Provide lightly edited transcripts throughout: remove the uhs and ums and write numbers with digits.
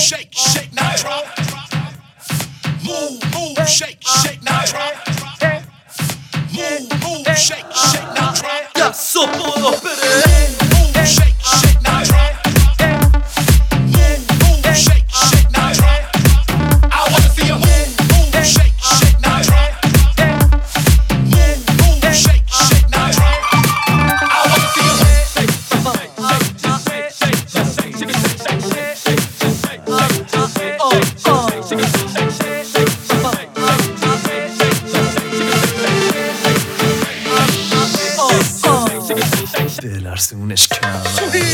shake, shake, now drop. Move, move, shake, shake, now drop. Move, move, shake, shake, now drop. Ya sopolo bere. Move, shake, shake, now drop. Move, move, shake, shake, now drop. I wanna see you move, move, shake, shake, now drop. Move, move, shake, shake, now drop. I wanna see you دلرسونش کم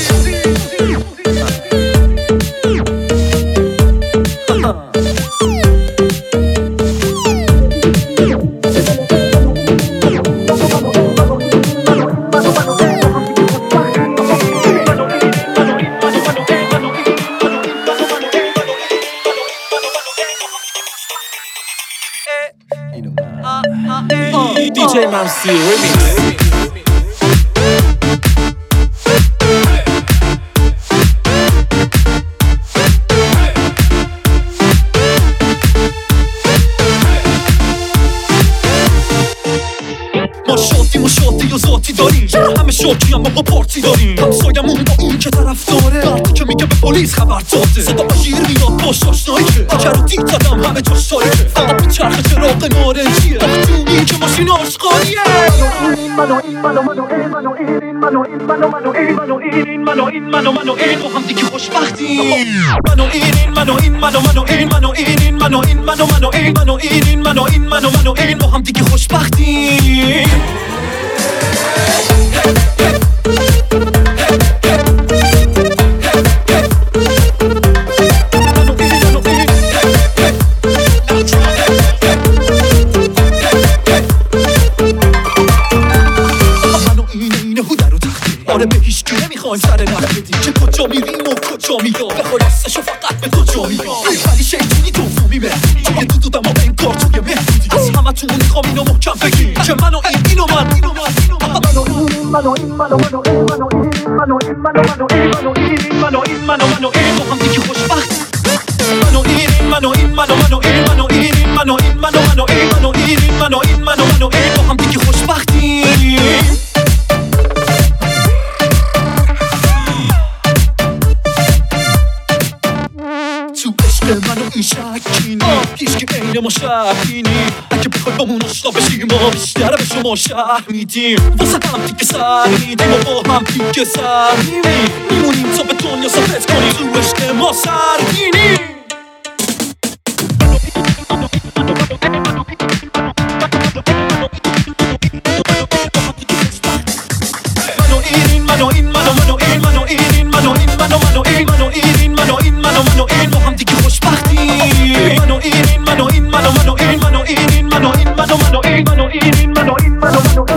DJ Mamsi Remix. ما شاطی و ذاتی داریم همه شاکی اما با پارتی داریم همسایمون با این که طرف داره وقتی که میگه به پلیس خبر داده صدا بگیر میاد باش آشنایی که اگر رو دید زدم همه جاش تاریکه فقط میچرخه چراغ نارنجیه وقتی که ماشین آشغالیه این با هم دیگه خوشبختیم این با هم دیگه خوشبختیم آره به هیچ که نمیخوایم سر نخ بدیم که کجا میریم و کجا میام بخوای راستشو فقط به کجا میام ولی شیطونی دومی مهدی توی دودم و انگار توی مهدی از همه تون میخوام اینو محکم بگیم که من و اینو من این با هم دیگه خوشبخت این با هم دیگه خوشبختیم من و این شکینی هیچ که عین ما شکینی اگه بخوای با مون آشنا بشیم ما بیشتر به شما شهر میدیم واسه هم دیگه سر میدیم و با هم دیگه سر میمونیم تا به دنیا ثابت کنیم تو عشق ما سرگینیم این با هم دیگه خوشبختیم این